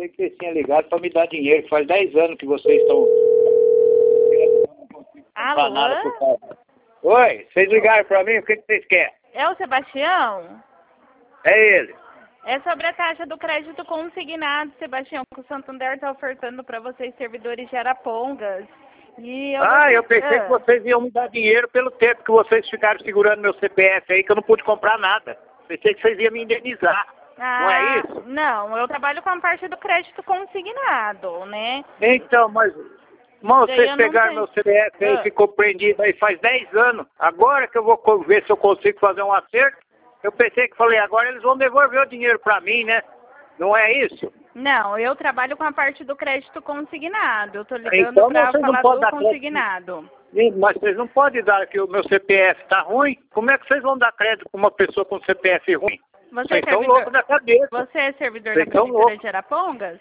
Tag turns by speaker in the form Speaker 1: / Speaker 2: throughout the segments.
Speaker 1: pensei que vocês tinham ligado para me dar dinheiro. Faz 10 anos que vocês estão...
Speaker 2: Alô?
Speaker 1: Oi, vocês ligaram para mim, o que vocês querem?
Speaker 2: É o Sebastião?
Speaker 1: É ele.
Speaker 2: É sobre a taxa do crédito consignado, Sebastião, que o Santander está ofertando para vocês, servidores de Arapongas. E
Speaker 1: eu pensei que vocês iam me dar dinheiro pelo tempo que vocês ficaram segurando meu CPF aí, que eu não pude comprar nada. Pensei que vocês iam me indenizar. Não é isso?
Speaker 2: Não, eu trabalho com a parte do crédito consignado, né?
Speaker 1: Então, mas vocês pegaram meu CPF aí, ficou prendido aí faz 10 anos. Agora que eu vou ver se eu consigo fazer um acerto, eu pensei que falei, agora eles vão devolver o dinheiro para mim, né? Não é isso?
Speaker 2: Não, eu trabalho com a parte do crédito consignado. Eu tô ligando para falar do consignado.
Speaker 1: Mas vocês não podem dar que o meu CPF tá ruim? Como é que vocês vão dar crédito para uma pessoa com CPF ruim?
Speaker 2: Vocês
Speaker 1: estão loucos da cabeça.
Speaker 2: Você é servidor da Prefeitura de Arapongas?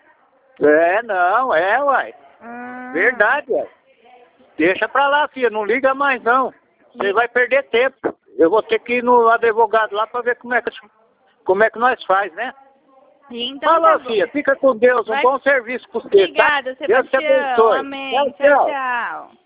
Speaker 1: Uai. Verdade, uai. Deixa pra lá, filha, não liga mais não. Você vai perder tempo. Eu vou ter que ir no advogado lá para ver como é que nós faz, né?
Speaker 2: Então,
Speaker 1: fala, filha, fica com Deus, um bom serviço para você.
Speaker 2: Obrigada,
Speaker 1: tá? Deus te
Speaker 2: Sebastião.
Speaker 1: abençoe.
Speaker 2: Amém.
Speaker 1: Tchau.
Speaker 2: Tchau.